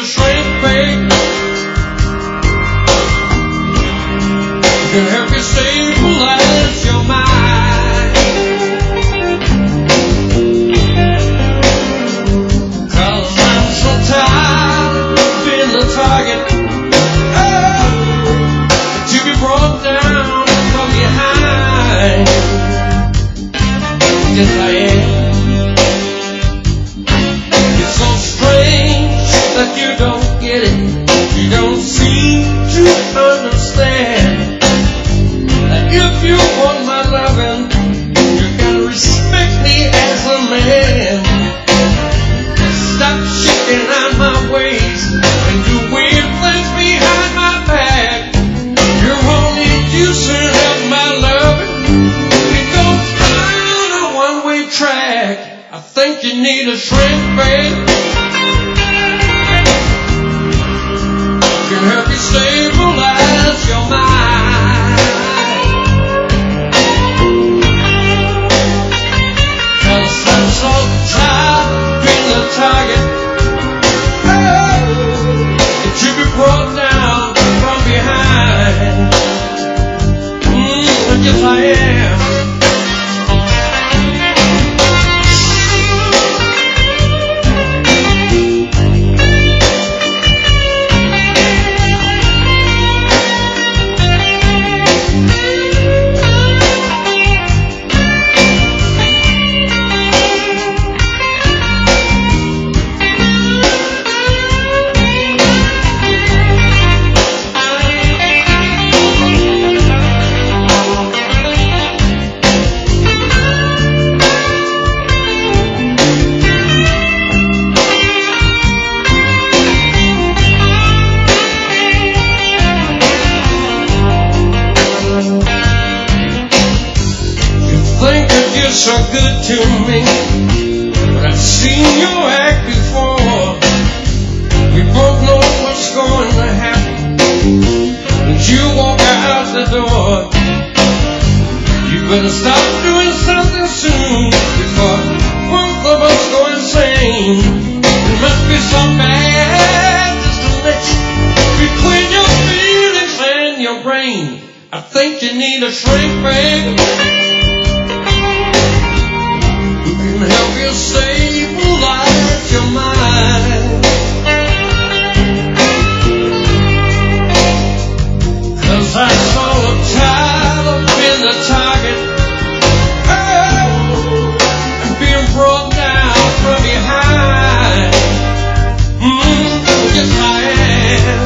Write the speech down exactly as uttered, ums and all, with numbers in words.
shrink, babe. Can help you stabilize your mind. 'Cause I'm so tired of being the target, oh, to be brought down from behind. Yes, I am. It's so strange that you don't get it. You don't seem to understand. If you want my loving, you gotta respect me as a man. Stop shaking out my ways and do weird things behind my back. You're only juicing up my loving. It goes down a one-way track. I think you need a shrink, babe. Can help you stabilize your mind. Target, oh, it should be brought down from behind. Mm, yes, I am. So good to me, but I've seen you act before. We both know what's going to happen when you walk out the door. You better stop doing something soon before both of us go insane. It must be so bad just to let you between your feelings and your brain. I think you need a shrink, baby. Help you stabilize your mind. 'Cause I'm so tired of being the target, oh, and being brought down from behind. Mm, yes, I am.